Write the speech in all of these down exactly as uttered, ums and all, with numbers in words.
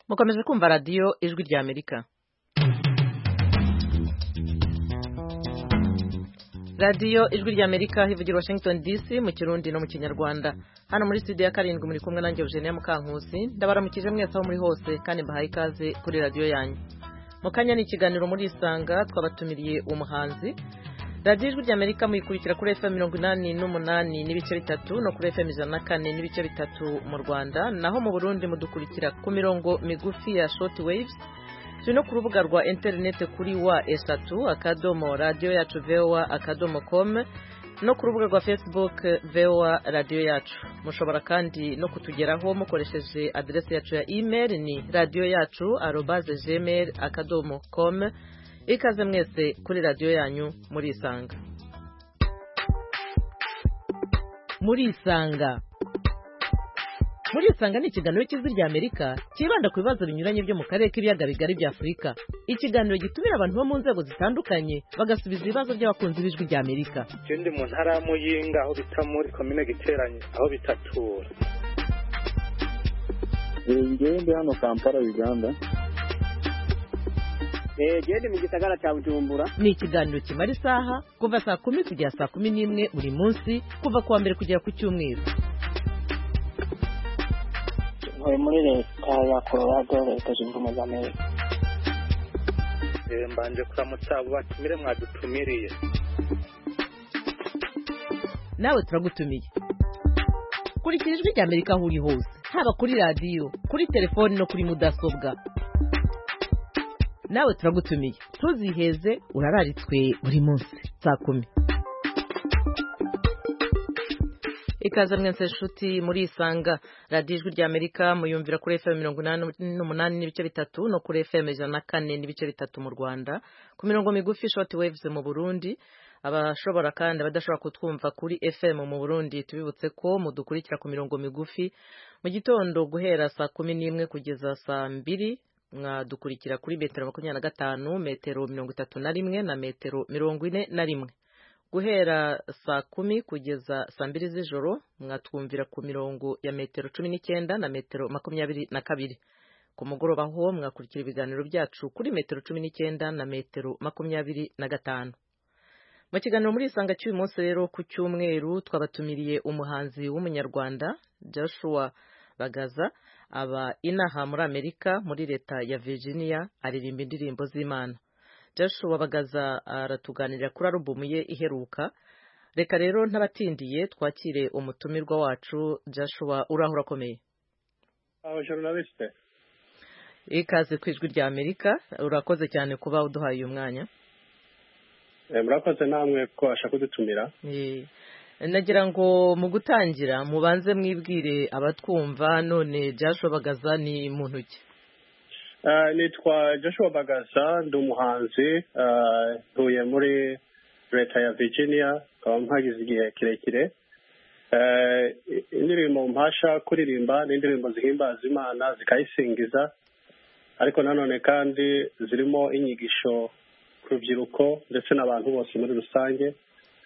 mukomeje kumva radiyo ijwi rya Amerika. radiyo ijwi rya Amerika hivugira Washington D C mu Kirundi no mu Kinyarwanda. Hano muri studio ya karindwi muri kumwe nanjye Eugenia Mukankusi, ndabaramukije mwese aho muri hose kandi mbahaye ikaze kuri radiyo yanyu. Mu kanya ni ikiganiro muri Isanga twabatumiriye umuhanzi. radiyo ijwi rya Amerika muyikurikira kuri F M mirongo inani n'umunani n'ibice bitatu no kuri F M ijana na kane n'ibice bitatu mu Rwanda, naho mu Burundi mudukurikira ku mirongo migufi ya short waves. Turi no ku rubuga rwa internet kuri wa esatu akadomo radio yacu voa akadomo com no ku rubuga rwa Facebook voa radio yacu. Mushobora kandi no kutugeraho mukoresheje adresse yacu ya email ni radio yacu arobase gmail akadomo com. Ikaze mwese kuri radio yanyu muri Isanga. Muri Isanga Muri Isanga ni ikiganiro cy'ijwi rya Amerika kibanda ku bibazo binyuranye byo mu karere k'ibiyaga bigari bya Afurika. Ikiganiro gitumira abantu bo mu nzego zitandukanye bagasubiza ibibazo by'abakunzi b'ijwi rya Amerika. Ndi mu ntara ya Muyinga aho bita muri commune Giteranye aho bitatura. Ngiye ndi hano Kampala, Uganda. Eh gende mu gisagara cya Bujumbura. Ni ikiganiro kimara isaha kuva saa kumi kugera saa kumi n'imwe buri munsi kuva kuwa mbere kugera ku cyumweru. Muri leta ya Colorado, leta zunze ubumwe za Amerika. Eh mbanje kuramutsa abo batumire mwadutumiriye. Nawe turagutumiye. Kurikira ijwi rya Amerika aho uri hose, haba kuri radio, kuri telefone no kuri mudasobwa. Nawe turagutumiye. Tuziheze urararitswe buri munsi saa kumi. Ikaze mwese nshuti muri Isanga. radiyo ijwi rya Amerika muyumvira kuri F M mirongo inani n'umunani n'ibice bitatu no kuri F M ijana na kane n'ibice bitatu mu Rwanda, ku mirongo migufi short waves mu Burundi. Abashobora kandi abadashobora kutwumva kuri F M mu Burundi tubibutse ko mudukurikira ku mirongo migufi mu gitondo guhera saa kumi n'imwe kugeza saa mbiri. Mwadukurikira kuri metero makumyabiri na gatanu, metero mirongo itatu na rimwe na metero mirongo ine na rimwe. Guhera saa kumi kugeza saa mbiri z'ijoro mwatwumvira ku mirongo ya metero cumi n'icyenda na metero makumyabiri na kabiri. Ku mugoroba ho mwakurikira ibiganiro byacu kuri metero cumi n'icyenda na metero makumyabiri na gatanu. Mu kiganiro muri Isanga cy'uyu munsi rero ku cyumweru twabatumiriye umuhanzi w'umunyarwanda Joshua Bagaza, aba inaha muri Amerika muri leta ya Virginia, aririmba indirimbo z'Imana. Joshua Bagaza aratuganirira kuri album ye iheruka. Reka rero ntabatindiye twakire umutumirwa wacu. Joshua, uraho urakomeye? Aba journaliste. Ikaze ku ijwi rya Amerika, urakoze cyane kuba uduhaye uyu mwanya. Eh murakoze namwe ko ashaka kudutumira. Eh nagira ngo mu gutangira mubanze mwibwire abatwumva none Joshua Bagaza ni muntu ki? Uh, nitwa Joshua Bagaza, ndi umuhanzi, uh, ntuye muri leta ya Virginia, kaba mpagize igihe kirekire. Uh, indirimbo mpasha kuririmba ni indirimbo zihimbaza Imana zikayisingiza, ariko nanone kandi zirimo inyigisho ku rubyiruko ndetse n'abantu bose muri rusange.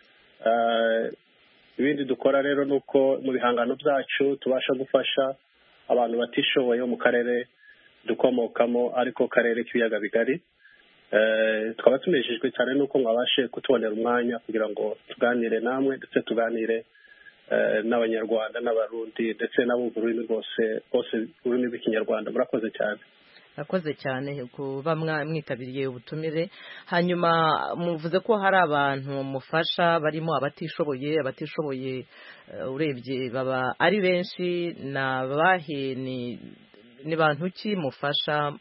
Uh, ibindi dukora rero nuko mu bihangano byacu tubasha gufasha abantu batishoboye mu karere dukomokamo, ariko karere k'ibiyaga bigari. Eh twaba tumejejwe cyane nuko mwabashe kutubonera umwanya kugira ngo tuganire namwe ndetse tuganire eh, n'abanyarwanda n'abarundi ndetse n'abumva ururimi rwose bose ururimi rw'ikinyarwanda. Murakoze cyane. Akoze cyane kuba mwitabiriye ubutumire. Hanyuma muvuze ko hari abantu mufasha barimo abatishoboye abatishoboye uh, urebye baba ari benshi, na bahe ni ni bantu ki mufasha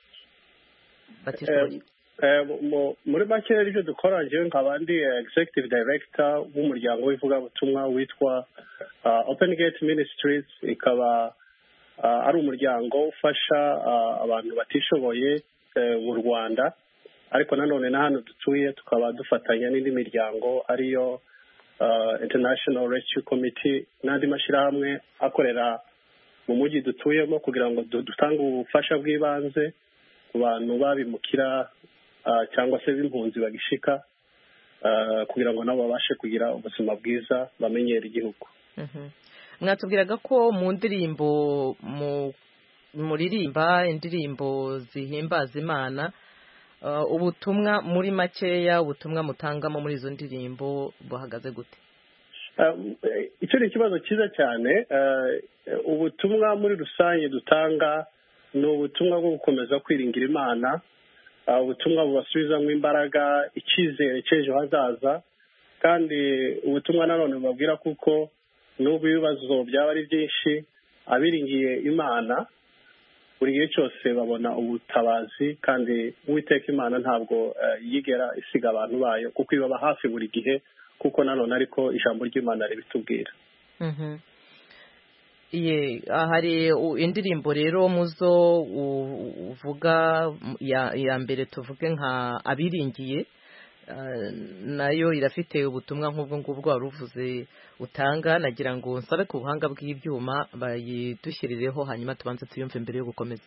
batishoboye? Eh muri make ibyo dukora nje nk'abandi executive director w'umuryango w'ivugabutumwa witwa uh, Open Gate Ministries, ikaba Uh, ari umuryango ufasha uh, abantu batishoboye uh, mu Rwanda, ariko nanone na hano dutuye tukaba dufatanya n'indi miryango ariyo uh, International Rescue Committee n'andi mashyirahamwe akorera mu mujyi dutuyemo kugira ngo dutange ubufasha bw'ibanze ku bantu babimukira uh, cyangwa se b'impunzi bagishika, uh, kugira ngo nabo babashe kugira ubuzima bwiza bamenyera igihugu. Mhm. Mwatubwiraga ko mu ndirimbo muririmba indirimbo zihimbaza Imana, ubutumwa muri makeya ubutumwa mutangamo muri izo ndirimbo buhagaze gute? Icyo ni ikibazo cyiza cyane. Ubutumwa muri rusange dutanga ni ubutumwa bwo gukomeza kwiringira Imana, ubutumwa bubasubizamo imbaraga, icyizere cy'ejo hazaza, kandi ubutumwa nanone bubabwira kuko n'ubu ibibazo byaba ari byinshi, abiringiye Imana buri gihe cyose babona ubutabazi, kandi Uwiteka Imana ntabwo yigera isiga abantu bayo kuko ibaba hafi buri gihe, kuko nanone ariko ijambo ry'Imana ribitubwira. Ye hari indirimbo rero muzo uvuga ya mbere tuvuge nka abiringiye, nayo irafite ubutumwa nk'ubwo ngubwo wari uvuze utanga. nagira ngo nsabe ku buhanga bw'ibyuma bayidushyirireho hanyuma tubanze tuyumve mbere yo gukomeza.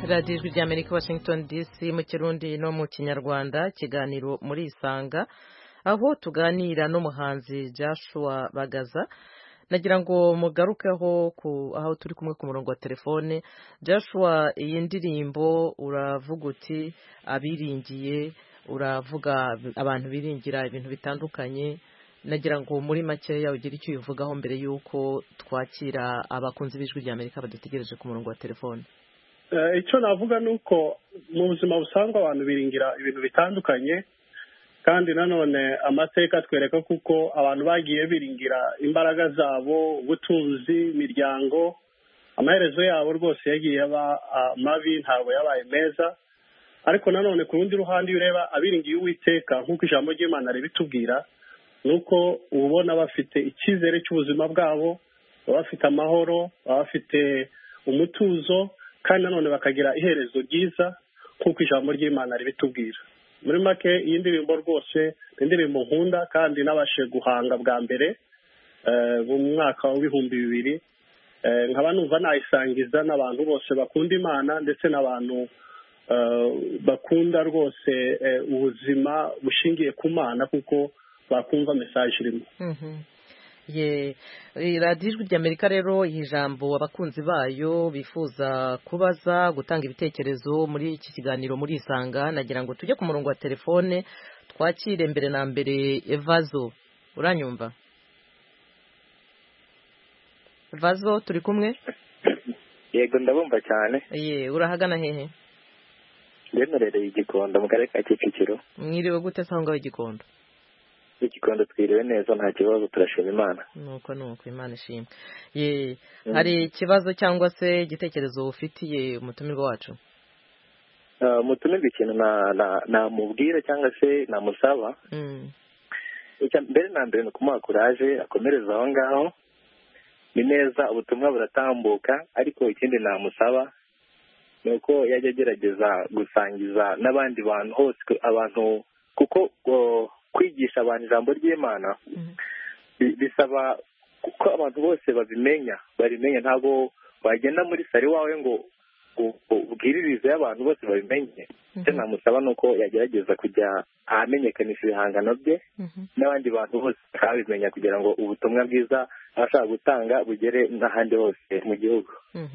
radiyo ijwi ry'Amerika Washington D C mu kirundi no mu kinyarwanda, ikiganiro muri Isanga, aho tuganira n'umuhanzi Joshua Bagaza. Nagira ngo mugarukeho ku aho turi kumwe ku murongo wa telefone. Joshua, iyi ndirimbo uravuga uti abiringiye, uravuga abantu biringira ibintu bitandukanye. Nagira ngo muri makeya ugire icyo uyivugaho mbere y'uko twakira abakunzi b'ijwi ry'Amerika badutegereje ku murongo wa telefone. Icyo navuga ni uko mu buzima busanzwe abantu biringira ibintu bitandukanye, kandi nanone amateka atwereka kuko abantu bagiye biringira imbaraga zabo, ubutunzi, imiryango, amaherezo yabo rwose yagiye aba mabi, ntabwo yabaye meza. Ariko nanone ku rundi ruhande iyo ureba abiringiye Uwiteka nk'uko ijambo ry'Imana ribitubwira, ni uko ubona bafite icyizere cy'ubuzima bwabo, baba bafite amahoro, baba bafite umutuzo, kandi nanone bakagira iherezo ryiza nk'uko ijambo ry'Imana ribitubwira. Muri make iyi ndirimbo rwose ni indirimbo nkunda kandi nabashe guhanga bwa mbere mu mwaka w'ibihumbi bibiri. Nkaba numva nayisangiza n'abantu bose bakunda Imana ndetse n'abantu bakunda rwose ubuzima bushingiye ku Mana, kuko bakumva message irimo. Ye radiyo ijwi ry'Amerika rero iyi jambo abakunzi bayo bifuza kubaza, gutanga ibitekerezo muri iki kiganiro muri Isanga. Nagira ngo tujye ku murongo wa telefone twakire mbere na mbere Evazo. Uranyumva Evazo? Turi kumwe? Yego ndabumva cyane. Ye urahagana hehe? Yemerereye Igikondo mu karere ka Kicukiro. Mwiriwe gute se aho ngaho Igikondo? Igikondo twiriwe neza, nta kibazo, turashima Imana. Nuko nuko Imana ishimwe. Ye mm. Hari ikibazo cyangwa se igitekerezo ufitiye umutumirwa wacu? Uh, umutumirwa ikintu na na namubwira cyangwa se namusaba. Mm. Icya mbere na mbere no kumuha courage, akomereza aho ngaho. Ni neza ubutumwa buratambuka, ariko ikindi namusaba nuko yajya gerageza gusangiza n'abandi bantu hose, abantu kuko uh, kwigisha abantu ijambo ry'Imana bisaba kuko abantu bose babimenya babimenya ntabwo wagenda muri sari wawe ngo ubwiririze abantu bose babimenye. Icyo namusaba nuko yagerageza kujya ahamenyekanisha ibihangano bye n'abandi bantu bose bakabimenya, kugira ngo ubutumwa bwiza abashaka gutanga bugere n'ahandi hose mu gihugu.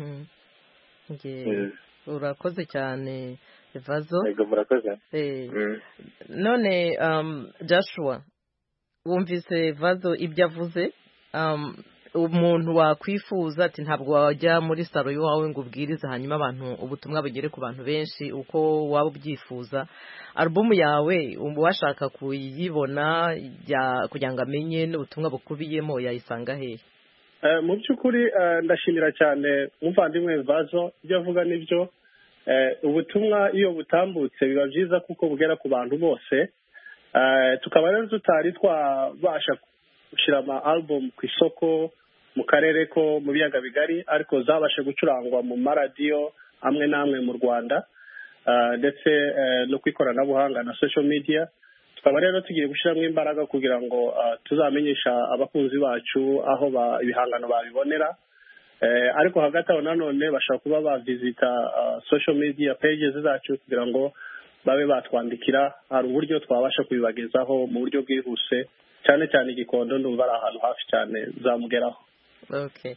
Urakoze cyane Evazo. Yego murakoze. Eh. Mm. None um, Joshua, wumvise Evazo ibyo avuze, um, umuntu wakwifuza ati ntabwo wajya muri saro yawe ngo ubwirize hanyuma abantu ubutumwa bugere ku bantu benshi uko waba ubyifuza. Album yawe washaka kuyibona kugira ngo amenye n'ubutumwa bukubiyemo yayisanga hehe? Uh, mu by'ukuri uh, ndashimira cyane umuvandimwe Evazo, ibyo avuga nibyo. Ubutumwa iyo butambutse biba byiza kuko bugera ku bantu bose. Tukaba rero tutari twabasha gushyira ama album ku isoko mu karere ko mu biyaga bigari, ariko zabashe gucurangwa mu maradiyo amwe n'amwe mu Rwanda ndetse no ku ikoranabuhanga na social media. Tukaba rero tugiye gushyiramo imbaraga kugira ngo tuzamenyesha abakunzi bacu aho ibihangano babibonera. Eh, ariko hagati aho nanone bashaka kuba bavizita uh, social media pages zacu kugira ngo babe batwandikira. Hari uburyo twabasha kubibagezaho mu buryo bwihuse, cyane cyane Igikondo ndumva ari ahantu hafi cyane zamugeraho. Okay.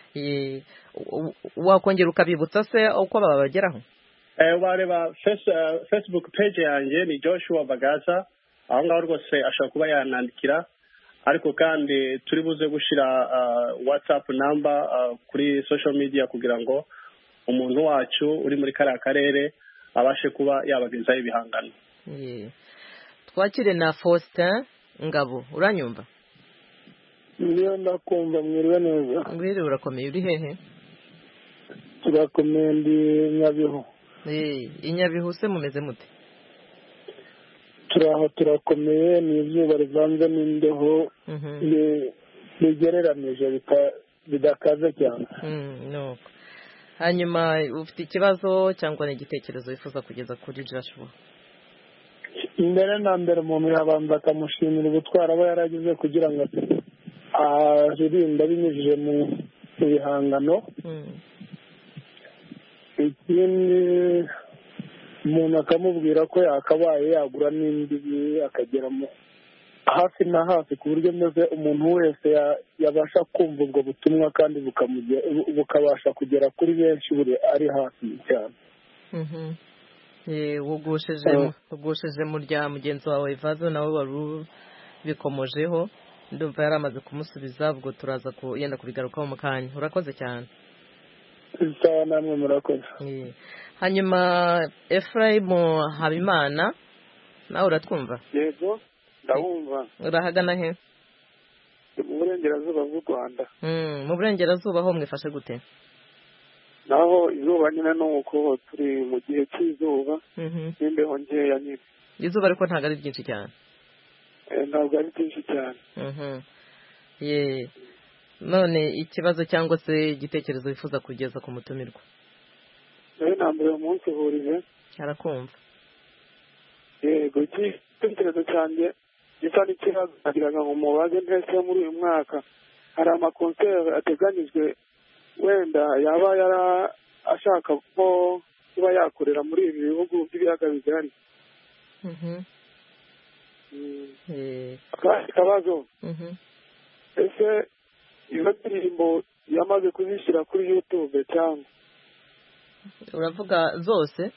Wakongera ukabibutsa se uko babageraho? Eh, wareba face, uh, Facebook page yanjye ni Joshua Bagaza, aho ngaho rwose ashaka kuba yanandikira. Ariko kandi turi buze gushyira uh, WhatsApp number uh, kuri social media kugira ngo umuntu wacu uri muri kariya karere abashe kuba yabagezaho ibihangano. Yeah. Twakire na Faustin Ngabo. Uranyumva? Ndiyo ndakumva. Mwiriwe neza. Mwiriwe, urakomeye. Uri hehe? Turakomeye, ndi Nyabihu. Eh, Inyabihu se mumeze mute? Turaho turakomeye, ni izuba rivanze n'imbeho bigereranije bidakaze cyane. Mm, no. Hanyuma ufite ikibazo cyangwa n'igitekerezo wifuza kugeza kuri Joshua? Mbere na mbere umuntu yabanza akamushimira ubutwari aba yaragize kugira ngo aririmbe binyujije mu bihangano. ikindi umuntu akamubwira ko yakabaye yagura n'indi akageramo hafi na hafi ku buryo maze umuntu wese yabasha kumva ubwo butumwa kandi bukabasha kugera kuri benshi buri ari hafi cyane. ugusheje mu rya mugenzi wawe Ivazo nawe wari ubikomojeho ndumva yari amaze kumusubiza ubwo turaza yenda kubigarukaho mu kanya. Urakoze cyane. Sawa namwe murakoze. Hanyuma Ephraim Habimana nawe uratwumva? Yego ndabumva. Urahagana he? Mu burengerazuba bw'u Rwanda. Mu burengerazuba ho mwifashe gute? Naho izuba nyine nuko turi mu gihe cy'izuba n'imbeho nkeya nyine. Izuba ariko ntabwo ari ryinshi cyane. Ntabwo ari byinshi cyane. Ye none ikibazo cyangwa se igitekerezo wifuza kugeza ku mutumirwa? Nawe nambere umunsi uhuriye. Arakumva. Yego igitekerezo cyanjye gisa n'ikibazo nagiraga ngo mubaze ntese muri uyu mwaka hari amakonseri ateganyijwe wenda yaba yara ashaka ko kuba yakorera muri ibi bihugu by'ibiyaga bigari. Akabazo ese iyo ndirimbo yamaze kuzishyira kuri YouTube cyangwa uravuga zose?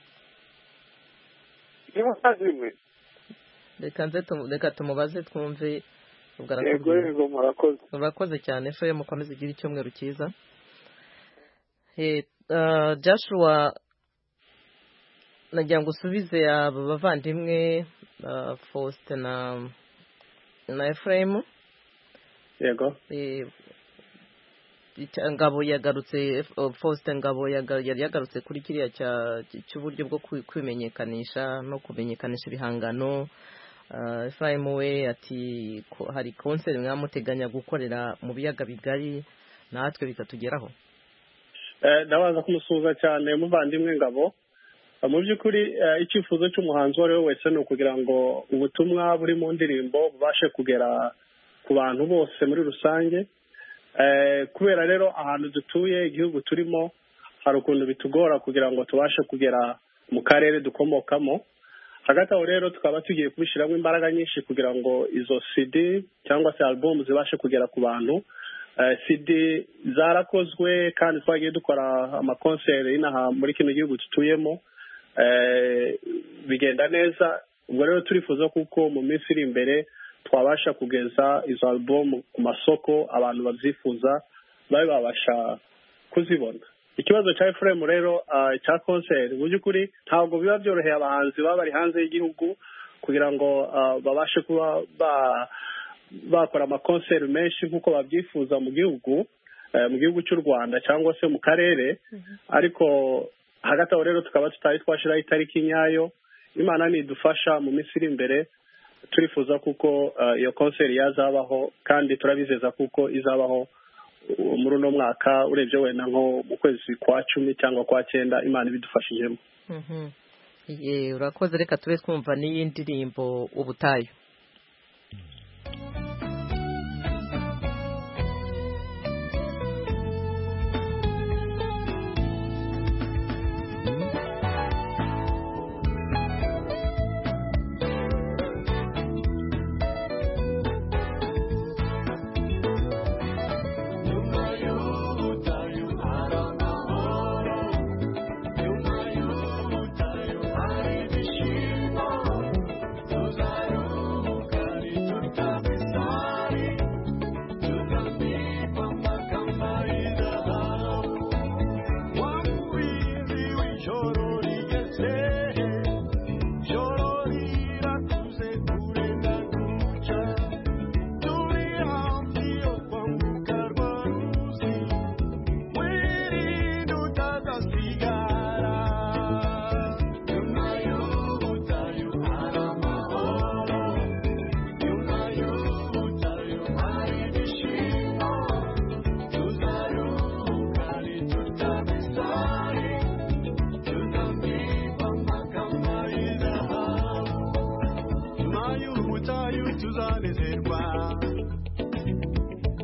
Niba zimwe reka nze reka tumubaze twumve. Yego yego murakoze. Urakoze cyane fe mukomeze igira icyumweru cyiza. Joshua nagira ngo usubize aba bavandimwe Faustin na na Ephraim. Yego. Ngabo yagarutse Faustin Ngabo yari yagarutse kuri kiriya cy'uburyo bwo kwimenyekanisha no kumenyekanisha ibihangano. Ephraim we ati hari konseri mwamuteganya gukorera mu biyaga bigari natwe bikatugeraho. Ndabaza kumusuhuza cyane muvandimwe Ngabo. Mu by'ukuri icyifuzo cy'umuhanzi wari we wese ni ukugira ngo ubutumwa buri mu ndirimbo bubashe kugera ku bantu bose muri rusange. Kubera rero ahantu dutuye igihugu turimo hari ukuntu bitugora kugira ngo tubashe kugera mu karere dukomokamo. Hagati aho rero tukaba tugiye kubishyiramo imbaraga nyinshi kugira ngo izo C D cyangwa se album zibashe kugera ku bantu. C D zarakozwe kandi twagiye dukora amakonseri inaha muri kino gihugu tutuyemo bigenda neza. Ubwo rero turifuza kuko mu minsi iri imbere twabasha kugeza izo album ku masoko abantu babyifuza babe babasha kuzibona. Ikibazo cya Ephraim rero cya konseri mu by'ukuri ntabwo biba byoroheye abahanzi baba bari hanze y'igihugu kugira ngo babashe kuba bakora amakonseri menshi nk'uko babyifuza mu gihugu mu gihugu cy'u Rwanda cyangwa se mu karere. Ariko hagati aho rero tukaba tutari twashiraho itariki nyayo. Imana nidufasha mu minsi iri imbere turifuza kuko iyo konseri yazabaho kandi turabizeza kuko izabaho muri uno mwaka urebye wenda nko mu kwezi kwa cumi cyangwa kwa cyenda Imana ibidufashijemo. Urakoze. Reka tube twumva n'iyi ndirimbo Ubutayu.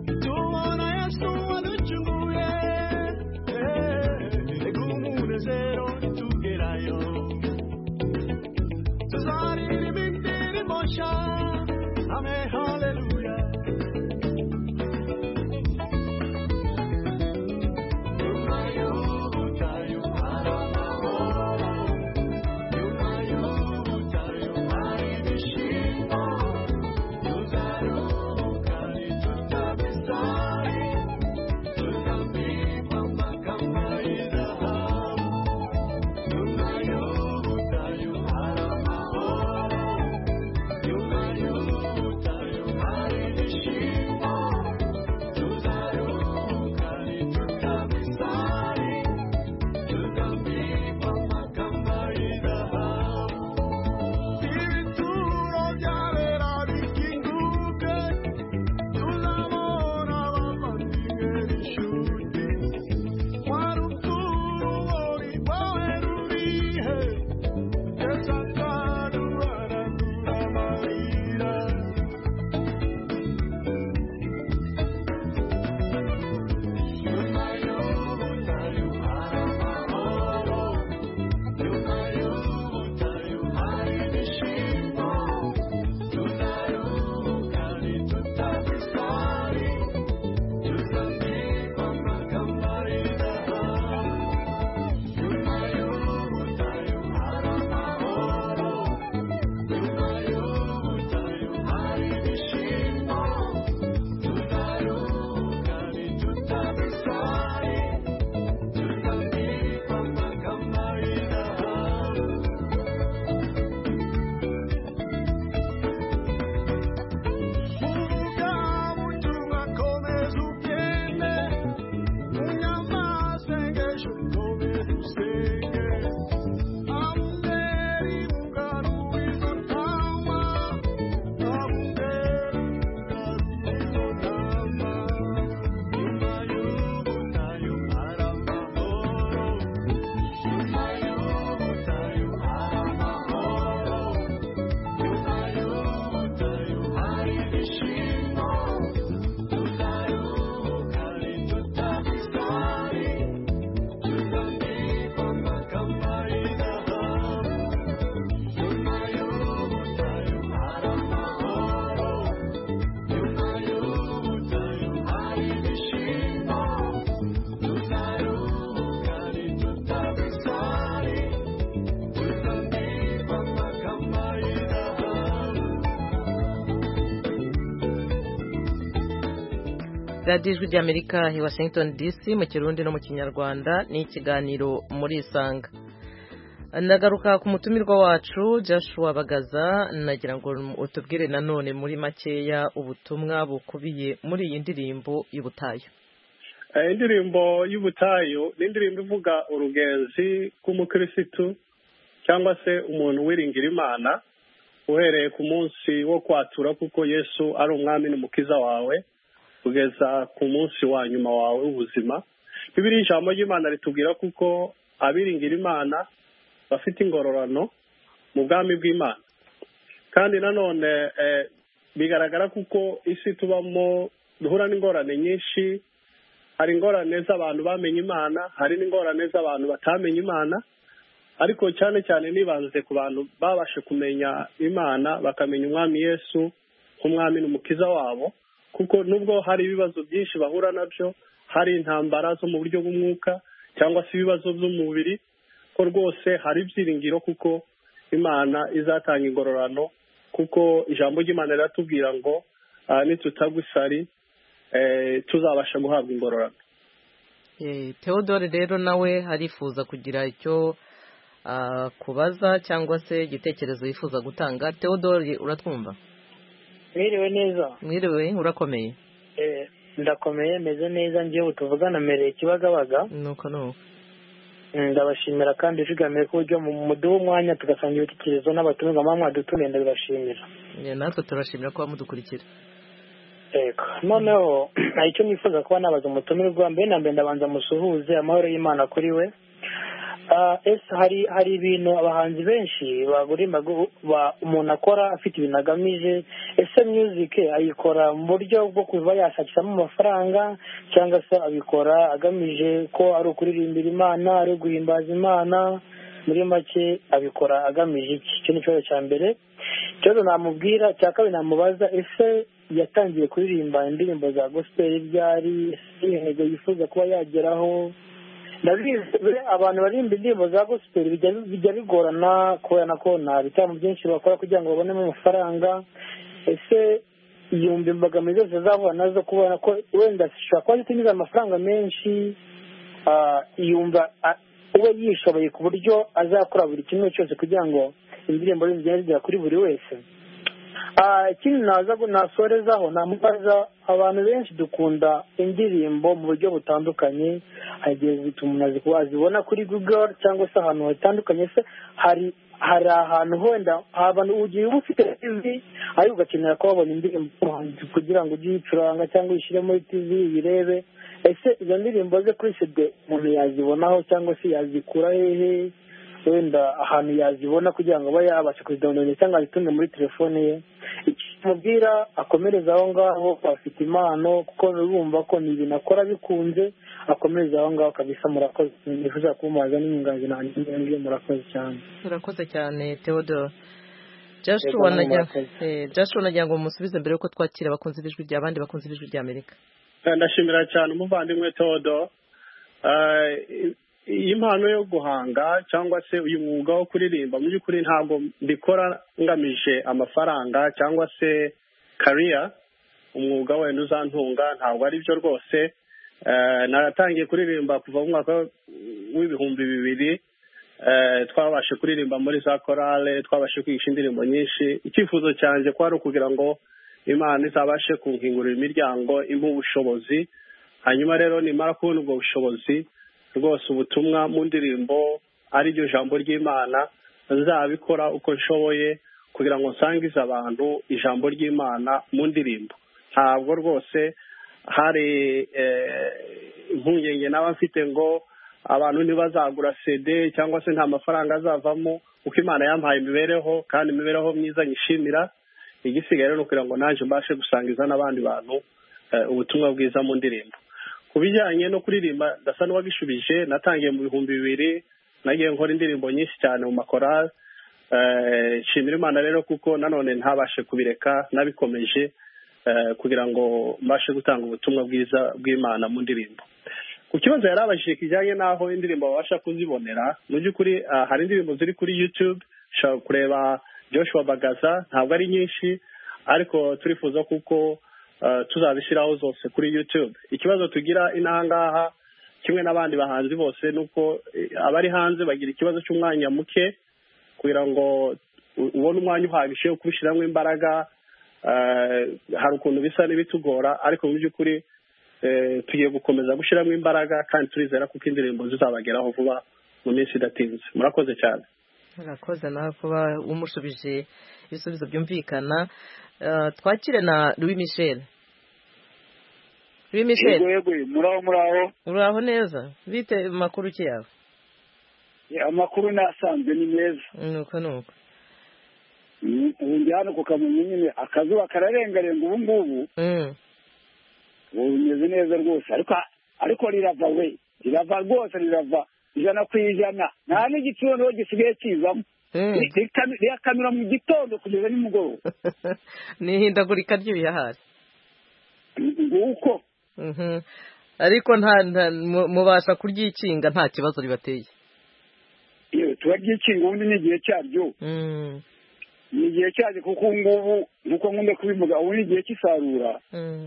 Tubona Yesu waducunguye, ego umunezero radiyo ijwi ry'Amerika i Washington D C mu kirundi no mu kinyarwanda ni ikiganiro muri isanga. Ndagaruka ku mutumirwa wacu Joshua Bagaza, nagira ngo utubwire nanone muri makeya ubutumwa bukubiye muri iyi ndirimbo y'ubutayu. Indirimbo y'ubutayu ni indirimbo ivuga urugenzi rw'umukirisitu cyangwa se umuntu wiringira Imana uhereye ku munsi wo kwatura kuko Yesu ari umwami n'umukiza wawe kugeza ku munsi wa nyuma wawe w'ubuzima. Bibiliya ijambo ry'Imana ritubwira kuko abiringira Imana bafite ingororano mu bwami bw'Imana. Kandi nanone eh, bigaragara kuko isi tubamo duhura n'ingorane nyinshi. Hari ingorane z'abantu bamenye Imana, hari n'ingorane z'abantu batamenye Imana, ariko cyane cyane nibanze ku bantu babashe kumenya Imana bakamenya umwami Yesu nk'umwami n'umukiza wabo, kuko nubwo hari ibibazo byinshi bahura nabyo, hari intambara zo mu buryo bw'umwuka cyangwa se ibibazo by'umubiri, ko rwose hari ibyiringiro kuko Imana izatanga ingororano, kuko ijambo ry'Imana riratubwira ngo uh, nitutagwa isari eh, tuzabasha guhabwa ingororano. Eh, Theodore rero nawe harifuza kugira icyo uh, kubaza cyangwa se igitekerezo yifuza gutanga. Theodore, uratwumva? Mwiriwe neza. Mwiriwe, urakomeye? Eh, ndakomeye, meze neza, ngiye utuvugana mere Kibagabaga. Nuko nuko. Ndabashimira kandi ifigamire ko ujyo mu muduho umwanya tugasangira ibitekerezo n'abatumirwa mamwe adutumiye, ndabashimira. Yeah, natwe turashimira ko bamudukurikira. Ego, noneho nta icyo nifuza kuba nabaza umutumirwa, mbe na mbe ndabanza musuhuze amahoro y'Imana kuri we. Uh, ese hari hari ibintu abahanzi benshi bagurimba umuntu akora afite ibintu agamije, ese music ayikora mu buryo bwo kuba yashakishamo amafaranga cyangwa se abikora agamije ko ari ukuririmbira Imana, ari guhimbaza Imana? Muri make abikora agamije iki? Icyo ni ikibazo cya mbere. Ikibazo namubwira cya kabiri namubaza, ese yatangiye kuririmba indirimbo za gospel ryari, intego yifuza kuba yageraho? Ndabizi abantu barimba indirimbo za gospel bijya bigorana kubera ko nta bitaramo byinshi bakora kugira ngo babonemo amafaranga. Ese yumva imbogamizi zose zahura nazo kubona ko wenda ashobora kuba zitiniza amafaranga menshi, yumva uba yishoboye ku buryo azakora buri kimwe cyose kugira ngo indirimbo zigende zigera kuri buri wese? Ikindi naza nasorezaho namubaza, abantu benshi dukunda indirimbo mu buryo butandukanye, hageze umuntu wazibona kuri Google cyangwa se ahantu hatandukanye. Se hari hari ahantu wenda abantu ugiye uba ufite T V ariko ugakenera ko wabona indirimbo kugira ngo ujye uyicuranga cyangwa uyishyire muri T V uyirebe. Ese izo ndirimbo ze kuri C D umuntu yazibonaho cyangwa se yazikura hehe? Wenda ahantu yazibona kugira ngo abe yabasha kuzidondora cyangwa azitunge muri telefone ye. Ikimubwira akomereza aho ngaho, afite impano kuko urumva ko ni ibintu akora bikunze, akomereza aho ngaho kabisa. Murakoze, nifuza kumubaza n'inyunganizi nanjye. Murakoze cyane. Murakoze cyane Theodore. Joshua nagira eh Joshua nagira ngo musubize mbere yuko twakira abakunzi b'ijwi rya abandi bakunzi b'ijwi rya Amerika. Ndashimira cyane umuvandimwe Theodore. Uh, iyi mpano yo guhanga cyangwa se uyu mwuga wo kuririmba mu by'ukuri ntabwo mbikora ngamije amafaranga cyangwa se career, umwuga wenda uzantunga, ntabwo ari byo rwose. Naratangiye kuririmba kuva mu mwaka w'ibihumbi bibiri, twabashe kuririmba muri za korale, twabashe kwigisha indirimbo nyinshi. Icyifuzo cyanjye ko ari ukugira ngo Imana izabashe kunkingurira imiryango, impa ubushobozi, hanyuma rero nimara kubona ubwo bushobozi rwose ubutumwa mu ndirimbo ari ryo jambo ry'Imana nzabikora uko nshoboye kugira ngo nsangize abantu ijambo ry'Imana mu ndirimbo. Ntabwo rwose hari impungenge naba mfite ngo abantu ntibazagura C D cyangwa se nta mafaranga azavamo, uko Imana yampaye imibereho kandi imibereho myiza nyishimira. Igisigaye rero kugira ngo naje mbashe gusangiza n'abandi bantu ubutumwa bwiza mu ndirimbo. Kubijyanye no kuririmba ndasa n'uwabishubije, natangiye mu bihumbi bibiri, nagiye nkora indirimbo nyinshi cyane mu makorali. Nshimira Imana rero kuko nanone ntabashe kubireka, nabikomeje kugira ngo mbashe gutanga ubutumwa bwiza bw'Imana mu ndirimbo. Ku kibazo yarabashije kijyanye n'aho indirimbo babasha kuzibonera, mu by'ukuri hari indirimbo ziri kuri YouTube, ushobora kureba Joshua Bagaza, ntabwo ari nyinshi ariko turifuza kuko tuzabishyiraho zose kuri YouTube. Ikibazo tugira inahangaha kimwe n'abandi bahanzi bose nuko abari hanze bagira ikibazo cy'umwanya muke kugira ngo ubone umwanya uhagije wo kubishyiramo imbaraga. Hari ukuntu bisa n'ibitugora ariko mu by'ukuri tugiye gukomeza gushyiramo imbaraga kandi turizera kuko indirimbo zizabageraho vuba mu minsi idatinze. Murakoze cyane. murakoze nawe kuba umushubije ibisubizo byumvikana. Twakire na Louis Michel. Louis Michel, yego yego muraho muraho uraho neza bite makuru ki yawe? Amakuru nasanzwe ni meza. Nuko nuko ubu ndi hano ku Kamonyi nyine akazuba kararengarenga ubu ngubu. ubu bimeze neza rwose ariko ariko rirava we rirava rwose rirava ijana ku ijana nta n'igiciro gisigaye kizamo. rirakamira mu gitondo kugeza nimugoroba. n'ihindagurika ry'ibihari nguko. ariko nta mubasha kuryikinga nta kibazo ribateye? Iyo turaryikinga ubundi ni igihe cyaryo. ni igihe cyaryo kuko ubu ngubu nk'uko nkunda kubivuga ubu ni igihe cy'isarura.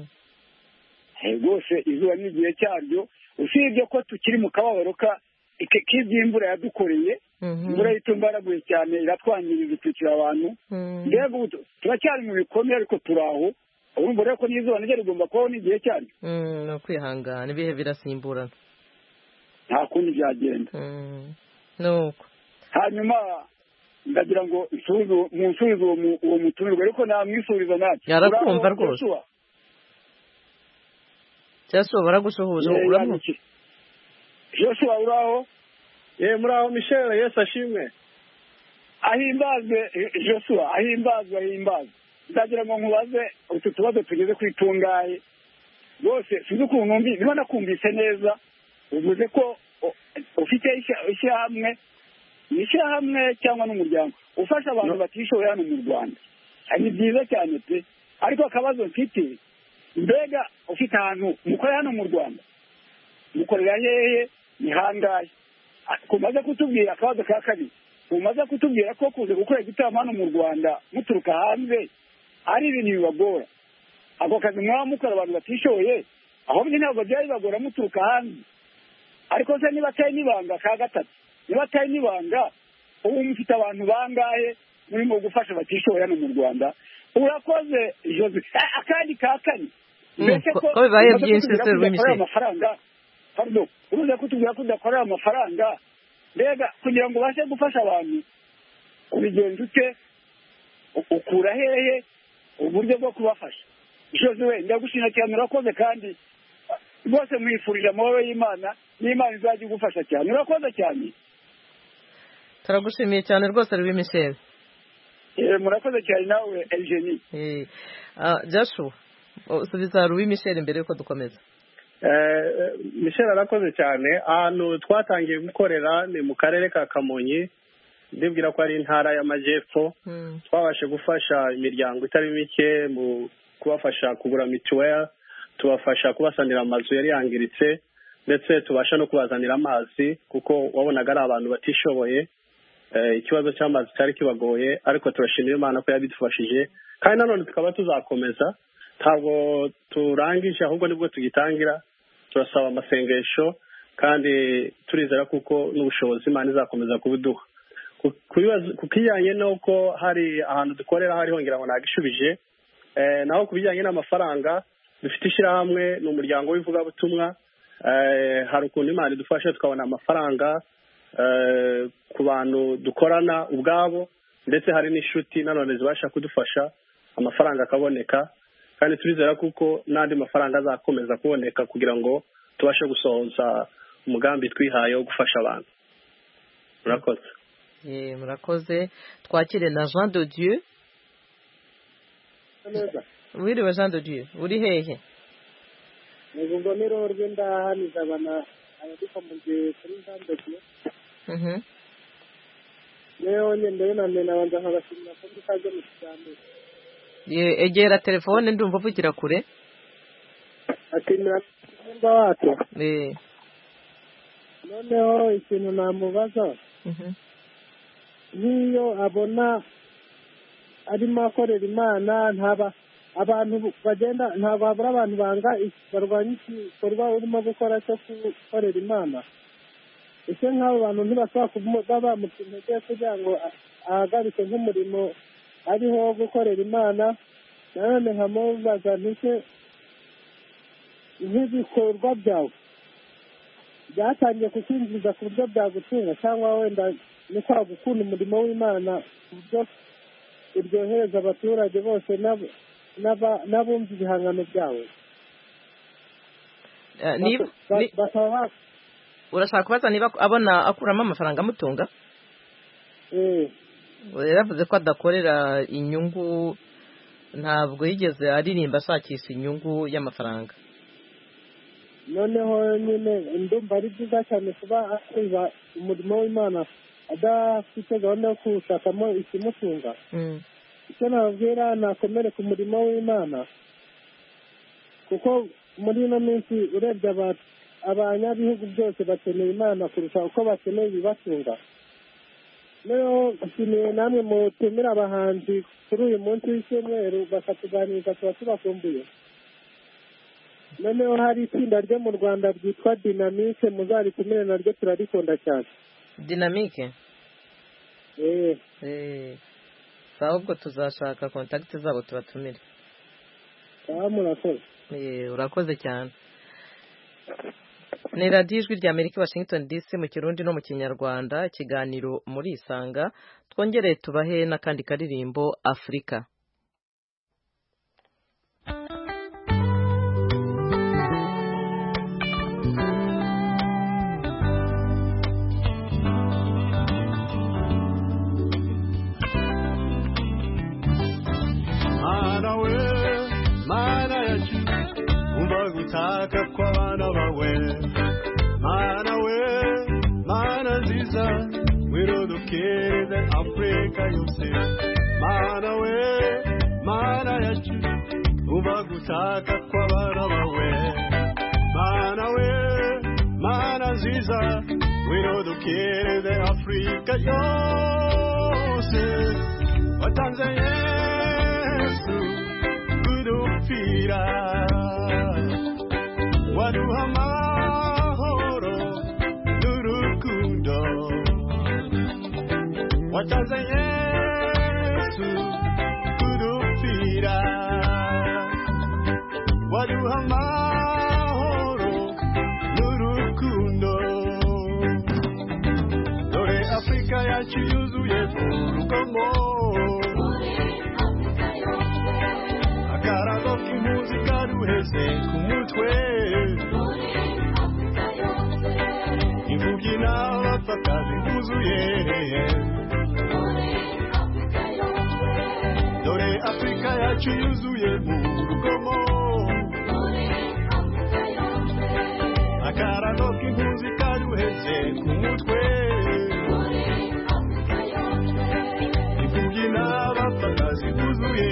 rwose izuba ni igihe cyaryo usibye ko tukiri mu kababaro k'iby'imvura yadukoreye. imvura yitumbaraguye cyane iratwangiriza itwikira abantu. mbega ubu turacyari mu bikomeye ariko turi aho. urumva rero ko n'izuba niryo rigomba kubaho n'igihe cyaryo. ni ukwihangana ibihe birasimburana nta kundi byagenda. nuko hanyuma ndagira ngo munsubize uwo mutumirwa ariko namwisuriza ntacyo. yarakumva rwose Joshua baragusuhuza uraho? Joshua uraho? Ye muraho Michel, Yesu ashimwe. Ahimbazwe Joshua, ahimbazwe ahimbazwe. Ndagira ngo nkubaze utu tubazo tugeze kwitungaye. Rwose sinzi ukuntu numbi niba nakumvise neza uvuze ko ufite ishyirahamwe ishyirahamwe cyangwa n'umuryango ufasha abantu batishoboye hano mu Rwanda. Ni byiza cyane pe ariko akabazo mfite mbega ufite ahantu mukorera hano mu Rwanda mukorera hehe ni hangaye? Kumaze kutubwira akabazo ka kabiri umaze kutubwira ko kuze gukora igitaramo hano mu Rwanda muturuka hanze ari ibintu bibagora. Ako kazi mwaba mukora abantu batishoboye ahubwo ntabwo byari bagora muturuka hanze. Ariko se niba atari n'ibanga ka gatatu niba atari n'ibanga ubu mufite abantu bangahe murimo gufasha batishoboye hano mu Rwanda? Urakoze Jose. Akandi ka kane mbese ko bibaye byinshi se rw'imishe amafaranga pardon uruze kutubwira ko udakorera amafaranga mbega kugira ngo ubashe gufasha abantu ubigenza ute? ukura hehe uburyo bwo kubafasha? Jose we ndagushimira cyane urakoze kandi rwose mwifurije amahoro y'Imana n'Imana izajya igufasha cyane. Urakoze cyane. turagushimiye cyane rwose rw'imishe. Eh murakoze cyane nawe Eugenie. Eh Joshua usubiza Louis Michel mbere yuko dukomeza. Eh Michel arakoze cyane. Ahantu twatangiye gukorera ni mu karere ka Kamonyi ndibwira ko ari intara y'Amajyepfo. Twabashe gufasha imiryango itari mike mu kubafasha kugura mituweli, tubafasha kubasanira amazu yari yangiritse ndetse tubasha no kubazanira amazi kuko wabonaga ari abantu batishoboye. Ikibazo cy'amazi cyari kibagoye ariko turashimira Imana ko yabidufashije kandi nanone tukaba tuzakomeza. Ntabwo turangije ahubwo nibwo tugitangira. Turasaba amasengesho kandi turizera kuko n'ubushobozi Imana izakomeza kubuduha. Ku kijyanye n'uko hari ahantu dukorera hari hongera ngo nagishubije naho ku bijyanye n'amafaranga dufite ishyirahamwe ni umuryango w'ivugabutumwa. Hari ukuntu Imana idufasha tukabona amafaranga ku bantu dukorana ubwabo ndetse hari n'inshuti nanone zibasha kudufasha amafaranga akaboneka kandi turizera kuko n'andi mafaranga azakomeza kuboneka kugira ngo tubashe gusohoza umugambi twihaye wo gufasha abantu. Murakoze. Eh murakoze. Twakire na Jean de Dieu. Wiriwe Jean de Dieu uri hehe? Ngo nero rwenda haniza bana ariko mu gihe kuri Jean de Dieu. Mhm. Leo nyende na mena wanja nkabashimira ko ndikaje mu cyane. Ye egera telefone ndumva vugira kure. Atimira mba wato. Eh. Noneho ikintu namubaza. Mhm. Niyo abona arimo akorera Imana ntaba abantu bagenda ntabwo habura abantu banga barwanya igikorwa urimo gukora cyo gukorera imana. ese nk'abo bantu ntibashobora kuba bamuca intege kugira ngo ahagarike nk'umurimo ariho wo gukorera imana? nanone nkamubaza ntise nk'ibikorwa byawe byatangiye kukwinjiza ku buryo byagutunga, cyangwa wenda ni kwa gukunda umurimo w'imana ku buryo uryohereza abaturage bose n'abumva ibihangano byawe? urashaka kubaza niba abona akuramo amafaranga amutunga? yaravuze ko adakorera inyungu, ntabwo yigeze aririmba ashakisha inyungu y'amafaranga. noneho nyine ndumva ari byiza cyane kuba akora umurimo w'imana adafite gahunda yo kuwushakamo ikimutunga. icyo nababwira nakomere ku murimo w'imana, kuko muri ino minsi urebye abanyabihugu byose bakeneye imana kurusha uko bakeneye ibibatunga. noneho nshimiye namwe mutumira abahanzi kuri uyu munsi w'icyumweru bakatuganiriza, tuba tubakumbuye. noneho hari itsinda ryo mu Rwanda ryitwa Dynamique, muzaritumire naryo turarikunda cyane. Dynamique? eh eh ahubwo tuzashaka kontakiti zabo tubatumire. Ah, murakoze. Eh, urakoze cyane. Ni radiyo ijwi rya Amerika Washington D C mu Kirundi no mu Kinyarwanda, ikiganiro muri Isanga. Twongere tubahe n'akandi karirimbo Afrika. Taka kwa bana bawe mana we mana nziza wirodokere Afrika yose mana we mana yacu uba gutaka kwa bana bawe mana we mana nziza wirodokere Afrika yose watanze Yesu kudupfira waduha amahoro n'urukundo watanze Yesu kudupfira waduha amahoro n'urukundo dore Afrika yacu yuzuye urugomo akarago k'impuzi kaduheze ku mutwe imfubyi n'abapfakazi buzuye dore Afrika yacu yuzuye mu rugomo akarago k'impuzi kaduheze ku mutwe imfubyi n'abapfakazi buzuye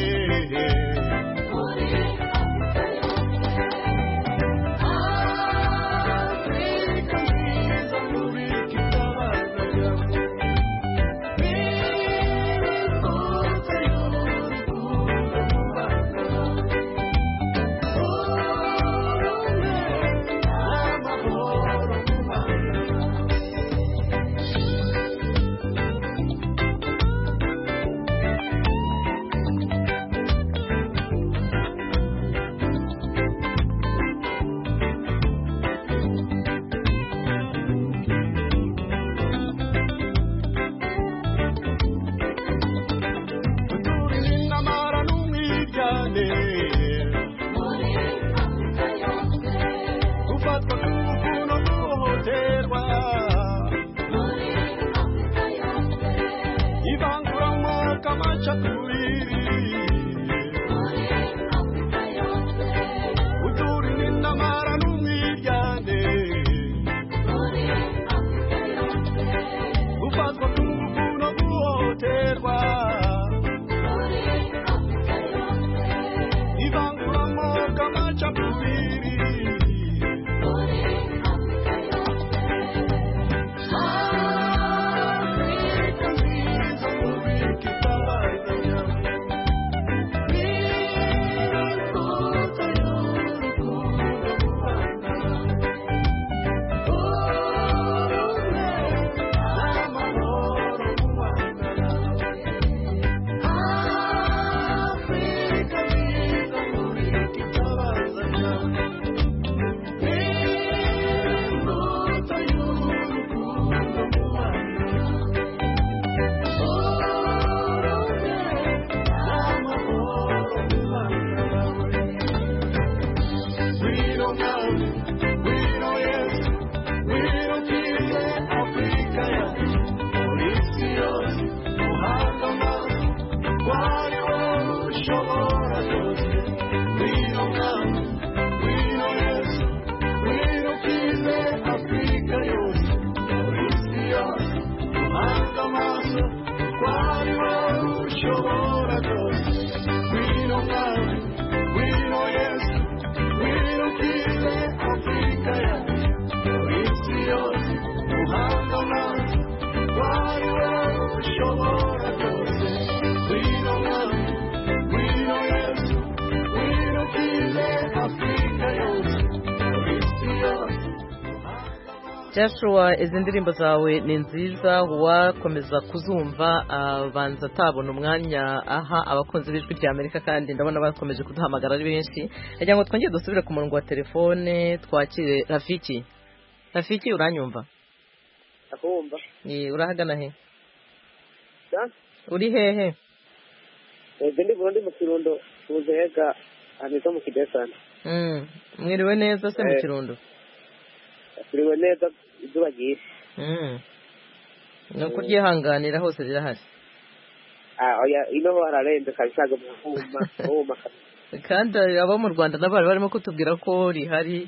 mwami ngwino yesu ngwino kize afurika yacu muri isi yose muhanga amaso wari wowe ushobora byose ngwino mwami ngwino yesu ngwino kize afurika yose muri isi yose muhanga amaso wari wowe ushobora byose ngwino mwami ngwino yesu ngwino kize afurika yacu muri isi yose muhanga amaso wari wowe ushobora byose ngwino mwami ngwino yesu ngwino kize afurika yose muri isi yose. Joshua, izi ndirimbo zawe ni nziza, wakomeza kuzumva abanza atabona umwanya aha abakunzi b'ijwi rya Amerika, kandi ndabona bakomeje kuduhamagara ari benshi. Yagira ngo twongere dusubire ku murongo wa telefone twakire Rafiki. Rafiki, uranyumva? Akumva. Ni urahagana he? Da? Uri hehe? Eh, ndi Burundi mu Kirundo, Muzega, anizo mu Kidesana. Mm. Mwiriwe neza se mu Kirundo? Mwiriwe neza izuba ryinshi. Mm. No kuryihanganira hose rirahari. Ah, oya ino hararenze kabishaga mu huma, huma. Kandi abo mu Rwanda nabari barimo kutubwira ko rihari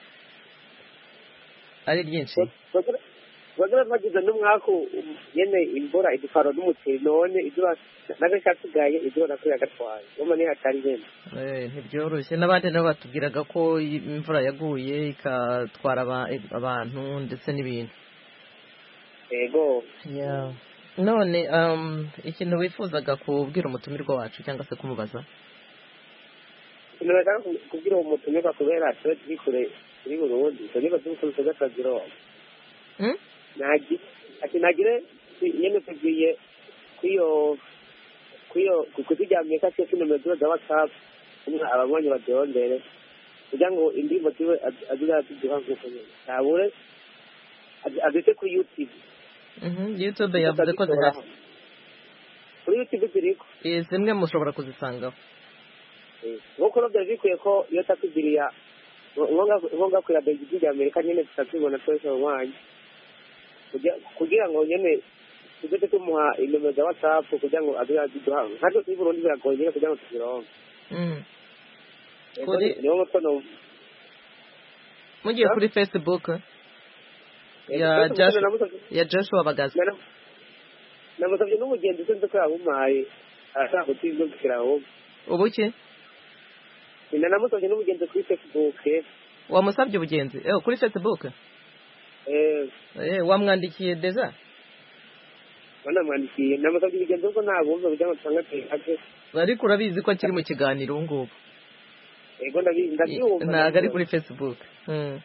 ari ryinshi. Bagara bagize n'umwako nyene imvura idufaro n'umuceri none izuba nagashatugaye izuba nakuya gatwaye. Umwe ni hatari nyene. Eh, ntibyoroshye, n'abandi nabo batubwiraga ko imvura yaguye ikatwara abantu ndetse n'ibintu. Ego. Yeah. None um ikintu wifuzaga kubwira umutumirwa wacu cyangwa se kumubaza? Ninaga kubwira umutumirwa kubera cyo dikure kuri Burundi, cyo niba tuvuze gataziro. Hmm? Nagi ati nagire nyene tugiye kuyo kuyo kukujya Amerika cyo kino mezo za WhatsApp umwe ababonye babyondere kugira ngo indimbo tiwe azuga tuduha kuko tabure adite ku YouTube. Mhm, YouTube yavuze ko zihari. Kuri YouTube ziriko. Eh, zimwe mushobora kuzisangaho. Eh, ngoko no byabikuye ko iyo takubiriya ngonga ngonga ku ya Belgique ya Amerika nyene tutakibona twese umwanya. Kugira ngo nyene tujye tumuha inome za WhatsApp kugira ngo aduha duha ntabwo turi Burundi biragoye kugira ngo tuzironke. Mm. Kuri niyo mutano mugiye kuri Facebook ya Joshua ya Joshua Bagaza. Namusabye n'umugenzi usenze ko yahumaye ashaka kutizwe kiraho. Ubuki? Ina namusabye n'umugenzi kuri Facebook. Wamusabye ubugenzi? Eh, kuri Facebook? Eh, eh wamwandikiye deja? Wana mwandikiye namusabye ubugenzi ko ntabumva kugira ngo tangate ake. Bari kurabizi ko akiri mu kiganiro ngubu. Ego ndabizi ndabyumva. Ntago ari kuri Facebook. Mm.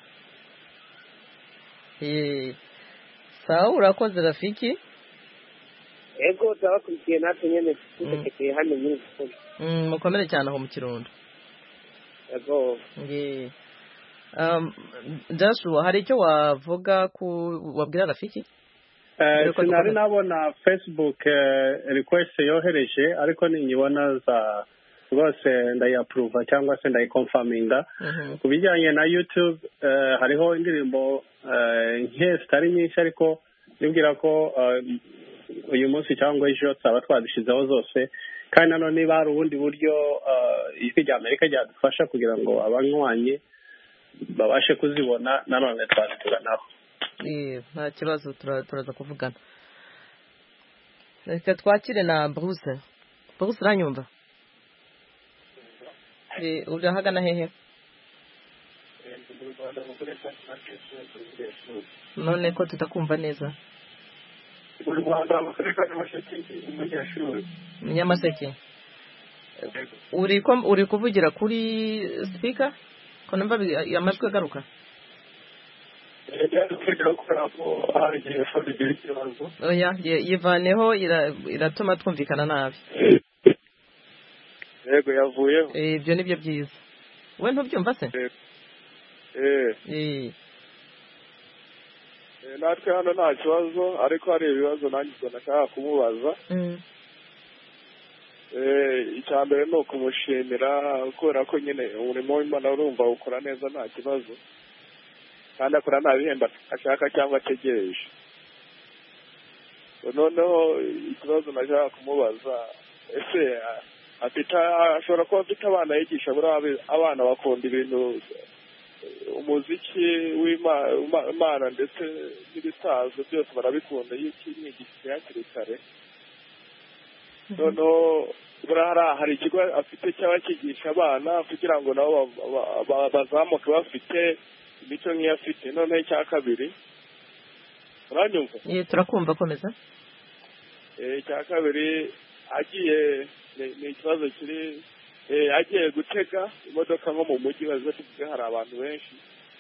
Eh. Sawa, urakoze Rafiki. Ego twabakurikiye natwe nyene tutekeye hano muri Burundi. Mm, mukomere cyane aho mu Kirundo. Ego. Nge. Um, Joshua, hari icyo wavuga ku wabwira Rafiki? Eh, sinari nabona Facebook request yohereje ariko ninyibona za rwose ndayiapprove cyangwa se ndayiconfirminga. Ku bijyanye na YouTube hariho indirimbo nke zitari nyinshi ariko nibwira ko uyu munsi cyangwa ejo twaba twadushizeho zose, kandi nanone niba hari ubundi buryo ijwi rya Amerika ryadufasha kugira ngo abanywanyi babashe kuzibona nanone twazituganaho. Eh, nta kibazo turaza kuvugana. Reka twakire na Bruce. Bruce, uranyumva? Eh, urahagana hehe? None ko tutakumva neza. Mu Rwanda mu karere ka Nyamasheke. Nyamasheke. Uri ko uri kuvugira kuri speaker? Ko numva amajwi agaruka. Oya, yivaneho iratuma twumvikana nabi. Yego yavuyeho. Eh, ibyo nibyo byiza. We ntubyumva se? Eh. Eh. Natwe hano nta kibazo ariko hari ibibazo nanjye nashaka kumubaza. Mm. icya mbere ni ukumushimira kubera ko nyine umurimo w'Imana urumva ukora neza nta kibazo kandi akora nta bihembo ashaka cyangwa ategereje. Noneho ikibazo nashaka kumubaza, ese afite ashobora kuba afite abana yigisha, buriya abana bakunda ibintu umuziki w'Imana ndetse n'ibisazo byose barabikunda iyo ukimwigishije hakiri kare. Noneho buriya hari ikigo afite cyaba kigisha abana kugira ngo nabo bazamuke bafite imico nk'iyo afite. Noneho icya kabiri, uranyumva? Ye, turakumva, komeza. Icya kabiri, agiye ni ikibazo kiri agiye gutega imodoka nko mu mujyi, baza tuvuge hari abantu benshi,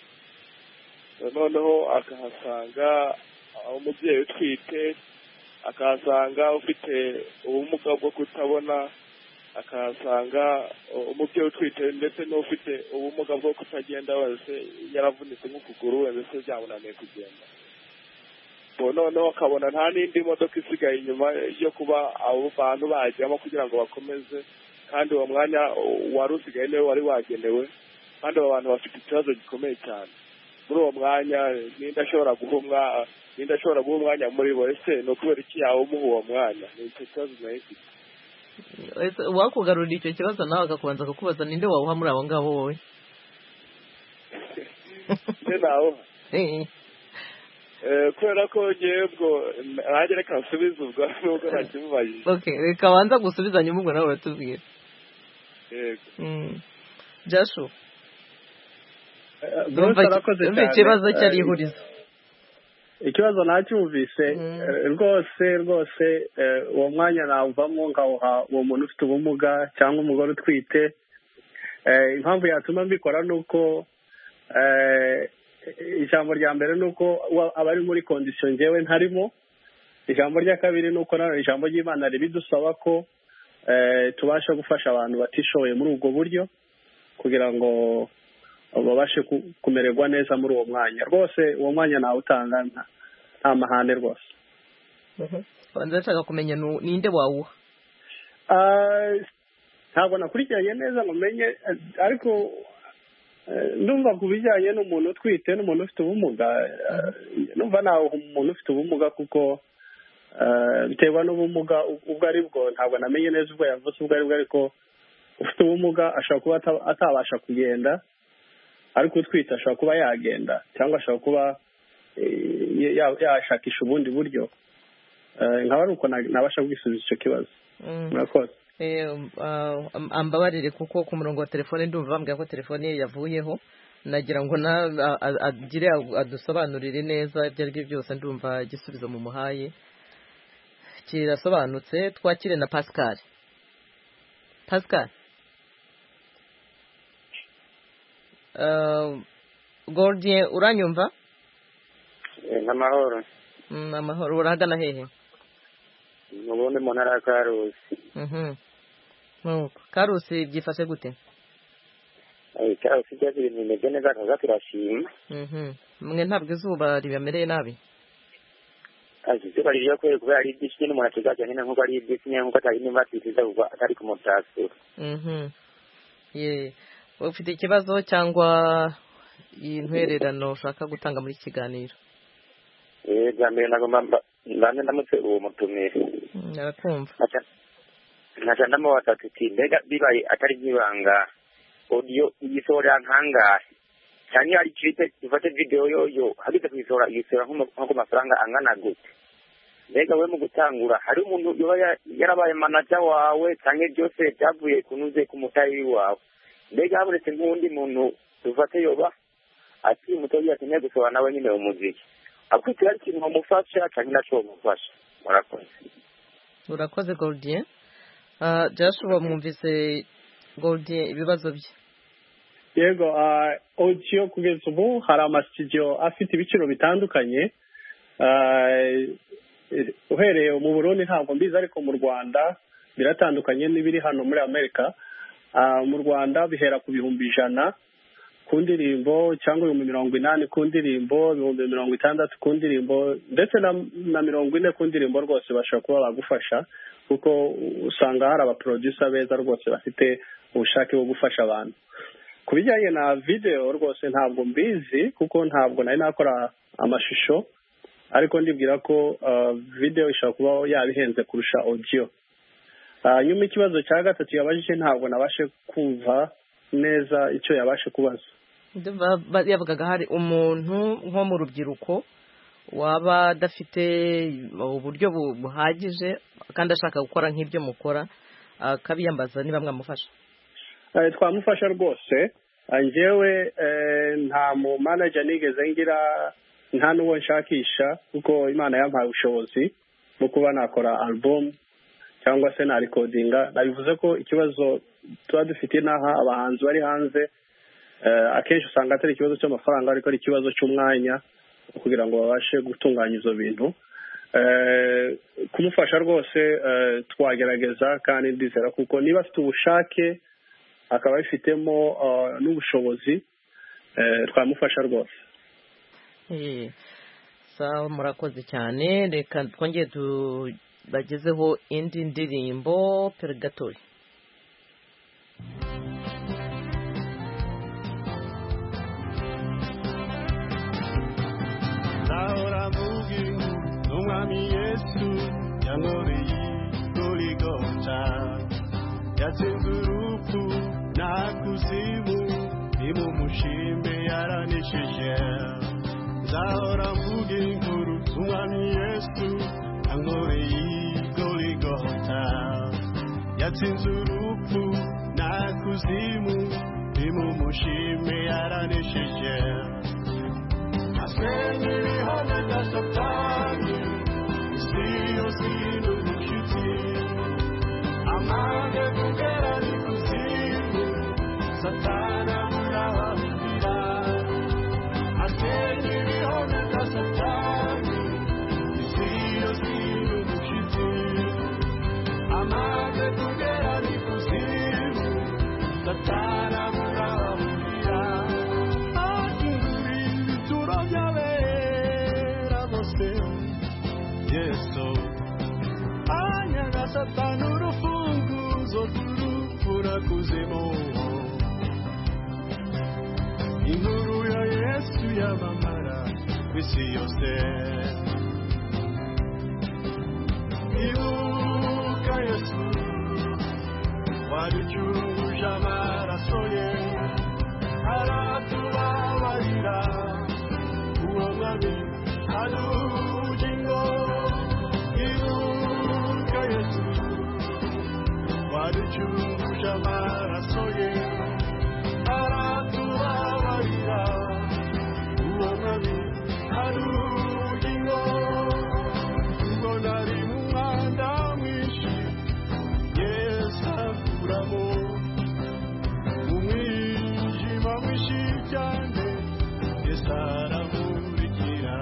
noneho akahasanga umubyeyi utwite, akahasanga ufite ubumuga bwo kutabona, akahasanga umubyeyi utwite ndetse n'ufite ubumuga bwo kutagenda wese yaravunitse nk'ukuguru we ndetse byamunaniye kugenda. Noneho akabona nta n'indi modoka isigaye inyuma yo kuba abo bantu bajyamo kugira ngo bakomeze, kandi uwo mwanya wari usigaye niwe wari wagenewe, kandi abo bantu bafite ikibazo gikomeye cyane. Muri uwo mwanya ninde ashobora guha ninde ashobora guha umwanya muri bo? Ese ni ukubera iki yawe umuha uwo mwanya? Ni icyo kibazo nayo ifite. Wakugarurira icyo kibazo nawe akakubanza kukubaza ninde wawuha muri abo ngabo wowe? nde nawe kubera ko ngewe ubwo nanjye reka nsubize ubwo nubwo ntakimubajije. Okay, reka banza gusubiza nyuma ubwo nawe uratubwira. Yego. Jashu, umva ikibazo cyari ihurizo. Ikibazo nacyumvise rwose rwose, uwo mwanya nawuvamo nkawuha uwo muntu ufite ubumuga cyangwa umugore utwite. Impamvu yatuma mbikora ni uko ijambo rya mbere ni uko aba ari muri kondisiyo ngewe ntarimo. Ijambo rya kabiri ni uko nanone ijambo ry'Imana ribidusaba ko tubasha gufasha abantu batishoboye muri ubwo buryo kugira ngo babashe kumererwa neza muri uwo mwanya. Rwose uwo mwanya nawutanga nta mahane rwose. Ndashaka kumenya ninde wawuha. Ntabwo nakurikiranye neza ngo menye, ariko ndumva ku bijyanye n'umuntu utwite n'umuntu ufite ubumuga, numva nawe umuntu ufite ubumuga kuko biterwa n'ubumuga ubwo ari bwo. Ntabwo namenye neza ubwo yavuze ubwo ari bwo, ariko ufite ubumuga ashobora kuba atabasha kugenda, ariko utwite ashobora kuba yagenda cyangwa ashobora kuba yashakisha ubundi buryo. Nkaba ari uko nabasha kwisubiza icyo kibazo. Murakoze. Ambabarire kuko ku murongo wa telefone ndumva bambwira ko telefone ye yavuyeho, nagira ngo agire adusobanurire neza ibyo ari byo byose. Ndumva igisubizo mu muhaye kirasobanutse. Twakire na Pascal. Pascal, Gordien, uranyumva? Amahoro. Amahoro. Urahagana hehe? Mubundi mu ntara ya Karusi. Karusi byifashe gute? Karusi byaje ibintu bimeze neza, kaza turashima. Mwe ntabwo izuba ribamereye nabi? Izuba ririyo kubera kubera ari byinshi nyine umuntu atuzajya nyine nk'uko ari byinshi nyine nk'uko atari nimba twitiza kuva atari ku mutasura. Ye, ufite ikibazo cyangwa intwererano ushaka gutanga muri kiganiro? Eh, bwa mbere nagomba mbane ndamutse uwo mutumire. Narakumva. Naca ndamubaza tuti mbega bibaye atari nk'ibanga audio igisohora nkangahe, cyane ari clip ifate video yoyo hageze kwisohora igisora nko ku mafaranga angana gute? Mbega we mu gutangura hari umuntu yoba yarabaye manager wawe cyangwa byose byavuye kunuze ku mutayi wawe? Mbega habonetse nk'undi muntu dufate yoba ati mutoyi akeneye gusohora nawe nyine umuziki, akwitira ikintu bamufasha cyangwa naco bamufasha? Murakoze. Urakoze Gordien. Joshua, mwumvise Gordien ibibazo bye? Yego, audio kugeza ubu hari amastudio afite ibiciro bitandukanye. Uhereye mu Burundi ntabwo mbizi, ariko mu Rwanda biratandukanye n'ibiri hano muri Amerika. Mu Rwanda bihera ku bihumbi ijana ku ndirimbo cyangwa ibihumbi mirongo inani ku ndirimbo, ibihumbi mirongo itandatu ku ndirimbo ndetse na, na mirongo ine ku ndirimbo rwose bashobora kuba bagufasha, kuko usanga hari abaproducer beza rwose bafite ubushake bwo gufasha abantu. Ku bijyanye na video rwose ntabwo mbizi kuko ntabwo nari nakora amashusho, ariko ndibwira ko uh, video ishobora kuba yabihenze kurusha audio. Uh, nyuma ikibazo cya gatatu yabajije ntabwo nabashe kumva neza icyo yabashe kubaza. Yavugaga hari umuntu nko mu rubyiruko waba adafite uburyo buhagije kandi ashaka gukora nk'ibyo mukora, akabiyambaza niba mwamufasha. Uh, twamufasha rwose. Njyewe uh, nta mu manager nigeze ngira, nta n'uwo nshakisha, kuko Imana yampaye ubushobozi bwo kuba nakora album cyangwa se na recordinga. Nabivuze ko ikibazo tuba dufite n'aha abahanzi bari hanze uh, akenshi usanga atari ikibazo cy'amafaranga, ariko ari ikibazo cy'umwanya kugira ngo babashe gutunganya izo bintu. Uh, kumufasha rwose uh, twagerageza, kandi ndizera kuko niba afite ubushake akaba bifitemo uh, n'ubushobozi uh, twamufasha rwose. Eh, sawa, murakoze cyane. Reka twongeye tubagezeho indi ndirimbo Purgatory. Ahora mugi umwami Yesu yankoreye Golgotha, yatsinze urupfu na kuzimu, nimumushime yaranesheje. Zahora mvuga inkuru z'umwami Yesu yankoreye Golgotha, yatsinze urupfu na kuzimu, nimumushime yaranesheje. Asenye ibihome bya Satani, isi yose y'ubucuti, amande kugera n'ikuzimu, Satana murababwira. Asenye ibihome bya Satani, isi yose y'ubucuti, amande kugera n'ikuzimu, Satana murababwira. Yesu anyaga Satani urufunguzo rw'urupfura kuzimu. Inkuru ya Yesu yamamara kw'isi yose. Ibuka Yesu waducunguje amaraso ye, aratubabarira. Uwo mwami adugingo. Ibuka Yesu waducunguje amaraso ye, aratubabarira. Uwo mwami adugingo. Ubwo nari mu mwanda mwinshi, Yesu ankuramo. Mu mwijima mwinshi cyane, Yesu aramurikira.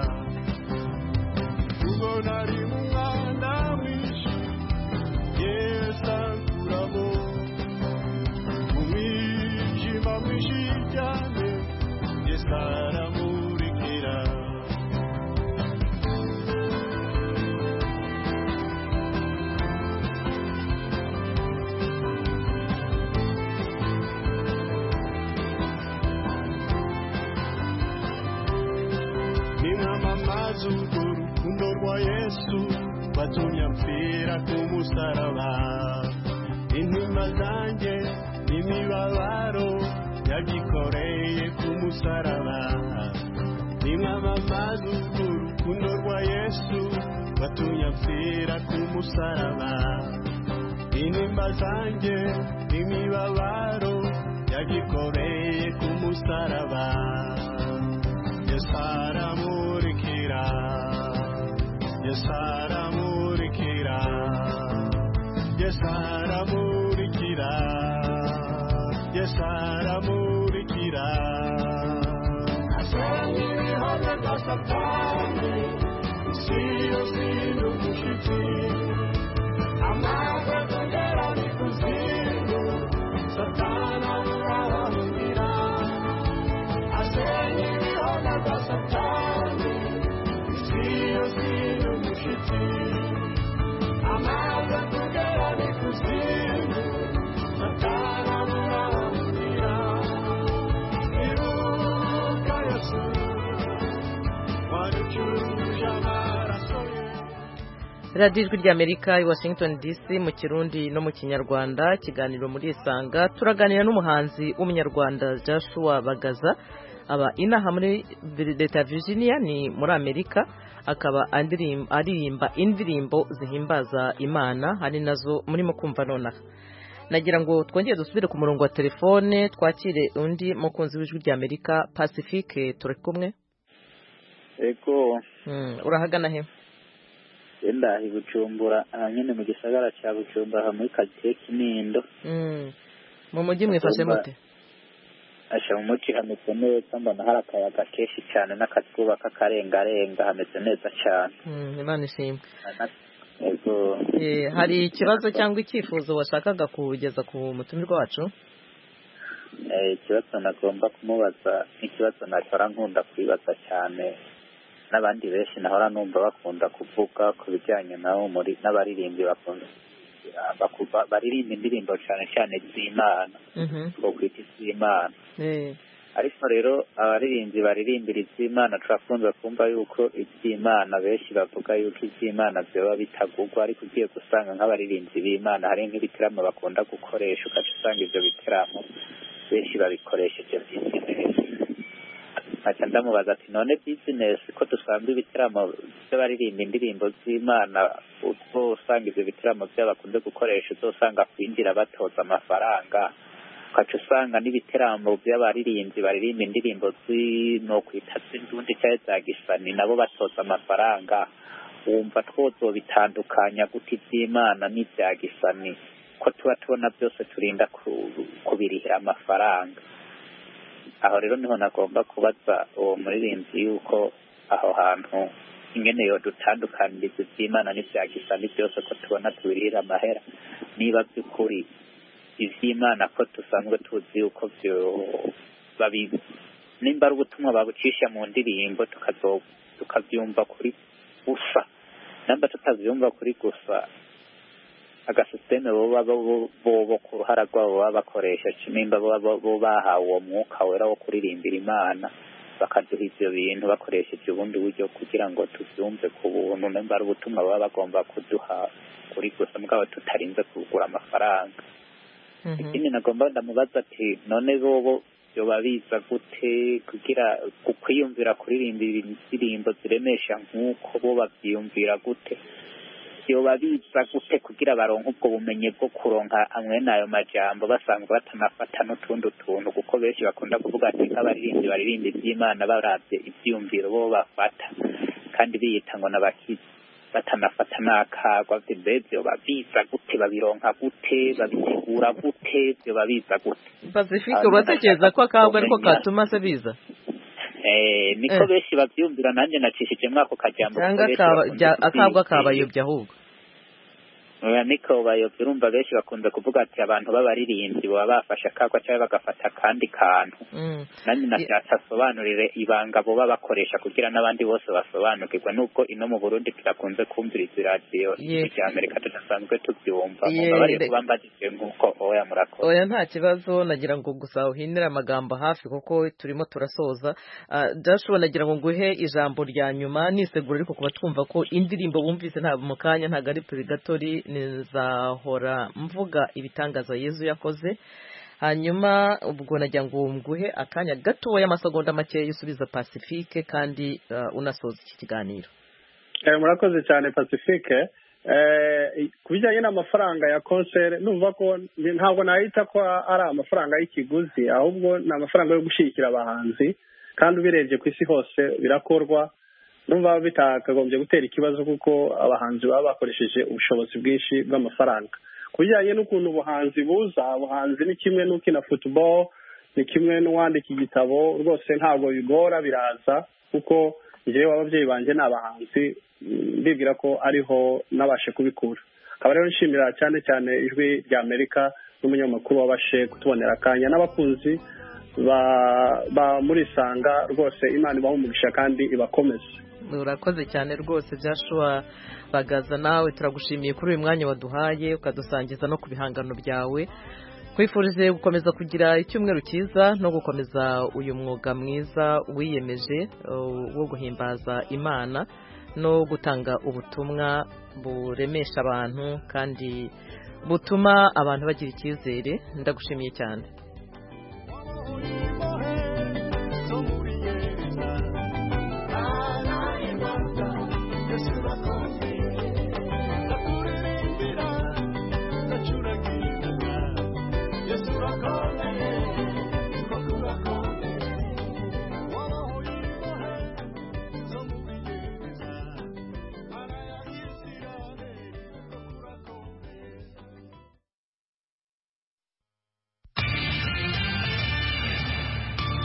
Ubwo nari mu mwanda mwinshi, Yesu ankuramo. Mu mwijima mwinshi cyane, Yesu aramurikira. Ninamamaza urwo rukundo rwa Yesu, watumye mpfira ku musaraba. Intimba zanjye n'imibabaro yagikoreye ku musaraba. Ninamamaza urwo rukundo rwa Yesu, watumye mpfira ku musaraba. Intimba zanjye n'imibabaro yagikoreye ku musaraba. Yesu aramurikira, Yesu aramurikira, Yesu aramurikira, Yesu aramurikira. Asenye ibihome bya Satani, isi yose y'ubucuti, amande kugera n'ikuzimu, Satana murababwira. gasatani isiyo sino mushitsi amaze kugera n'ikuzimu satana muramubwira iruka yesu waducuje amaraso ye. radiyo ijwi ry'amerika i washington dc mu kirundi no mu kinyarwanda. ikiganiro muri isanga turaganira n'umuhanzi w'umunyarwanda Joshua Bagaza aba inaha muri leta ya Virginia ni muri Amerika, akaba aririmba indirimbo zihimbaza Imana, hari nazo murimo kumva nonaha. nagira ngo twongere dusubire ku murongo wa telefone twakire undi mukunzi w'ijwi ry'Amerika. Pacifique turi kumwe? Ego. Mm, urahagana he? Enda Bujumbura, nyine mu gisagara cya Bujumbura muri quartier Kinindo. Mm. Mu mujyi mwifashe mute? Asha mu mujyi hameze neza, mbona hari akayaga kenshi cyane n'akazuba k'akarengarenga, hameze neza cyane. Mm, Imana ishimwe. Ego. Eh, hari ikibazo cyangwa icyifuzo washakaga kugeza ku mutumirwa wacu? Eh, ikibazo nagomba kumubaza, ikibazo nakora nkunda kwibaza cyane. N'abandi benshi nahora numva bakunda kuvuga ku bijyanye naho muri n'abaririmbyi bakunda bakuba baririmba indirimbo cyane cyane z'Imana ngo kwita iz'Imana. Ariko rero abaririmbyi baririmbira iz'Imana turakunze kumva yuko iz'Imana benshi bavuga yuko iz'Imana byoba bitagugwa, ariko ugiye gusanga nk'abaririmbyi b'Imana hari nk'ibitaramo bakunda gukoresha, ugaca usanga ibyo bitaramo benshi babikoresheje business. Acha ndamubaza ati none business ko dusanzwe ibitaramo by'abaririmba indirimbo z'Imana, ubwo usanga ibyo bitaramo by'abakunze gukoresha uzosanga kwinjira batoza amafaranga, ukaca usanga n'ibiteramo by'abaririmbyi baririmba indirimbo zino kwita z'indundi cyangwa za gisani nabo batoza amafaranga. Wumva twozo bitandukanya guti iby'Imana n'ibya gisani ko tuba tubona byose turinda kubirihira amafaranga. Aho rero niho nagomba kubaza uwo muririmbyi yuko aho hantu ingene yo dutandukaniriza iby'Imana n'ibya gisani byose ko tubona tubirihira amahera, niba by'ukuri ivy'Imana ko dusanzwe tuzi yuko byo babi nimba ari ubutumwa babucisha mu ndirimbo tukazo tukavyumva kuri gusa, namba tutavyumva kuri gusa agasisteme bo bo ku ruhara rwabo baba bakoresha nimba bo bahawe uwo mwuka wera wo kuririmbira Imana bakaduha ivyo bintu bakoresheje ubundi buryo kugira ngo tuvyumve ku buntu, nimba ari ubutumwa baba bagomba kuduha kuri gusa mugabo tutarinze kugura amafaranga. Ikindi nagomba ndamubaza ati none bobo byoba biza gute kugira kukwiyumvira kuririmba indirimbo ziremesha nk'uko bo bavyiyumvira gute, byoba biza gute kugira baronke ubwo bumenyi bwo kuronka amwe nayo majambo basanzwe batanafata n'utundi tuntu, kuko benshi bakunda kuvuga ati nk'abaririmbyi baririmba iby'Imana baravye ivyumviro bo bafata kandi biyita ngo n'abakizi batanafata n'akagwa. Byoba biza gute, babironka gute, babitegura gute, byoba biza gute? Pacifique uratekereza ko akagwa ariko katuma se biza? Eh, niko benshi bavyumvira, nanjye nacishije mwako kajambo akagwa kabayobya ahubwo. Oya niko bayobya, urumva benshi bakunze kuvuga ati abantu b'abaririmbyi baba bafashe akagwa cyangwa bagafata kandi kantu. Nanjye nashatse asobanurire ibanga bo bakoresha kugira n'abandi bose basobanukirwa, nubwo ino mu Burundi turakunze kumviriza radio ya Amerika tudasanzwe tubyumva, bari kubambagije nkuko oya murakoze. Oya nta kibazo, nagira ngo gusa uhinira amagambo hafi kuko turimo turasoza. Joshua nagira ngo nguhe ijambo rya nyuma nisegura, ariko kuba twumva ko indirimbo bumvise nta mu kanya ntago ari purgatori, nizahora mvuga ibitangaza Yezu yakoze. Hanyuma ubwo nagira ngo nguhe akanya gatoya amasegonda make yusubiza Pacifique kandi uh, unasoza iki kiganiro. Eh, murakoze cyane Pacifique. Eh, kubijyanye n'amafaranga ya concert numva ko ntabwo nahita ko ari amafaranga y'ikiguzi, ahubwo ni amafaranga yo gushikira abahanzi, kandi ubirebye ku isi hose birakorwa. Numva bitakagombye gutera ikibazo kuko abahanzi baba bakoresheje ubushobozi bwinshi bw'amafaranga. Kujyanye n'ukuntu ubuhanzi buza, ubuhanzi ni kimwe n'ukina football, ni kimwe n'uwandika igitabo, rwose ntabwo bigora biraza, kuko njyewe ababyeyi banje n'abahanzi ndibwira ko ariho nabashe kubikura. Akaba rero nshimira cyane cyane ijwi rya Amerika n'umunyamakuru wabashe kutubonera akanya, n'abakunzi ba muri Sanga rwose Imana ibaha umugisha kandi ibakomeze. Urakoze cyane rwose Joshua Bagaza, nawe turagushimiye kuri uyu mwanya waduhaye ukadusangiza no ku bihangano byawe. Kwifurize gukomeza kugira icyumweru cyiza no gukomeza uyu mwuga mwiza wiyemeje wo guhimbaza Imana no gutanga ubutumwa buremesha abantu kandi butuma abantu bagira icyizere. Ndagushimiye cyane.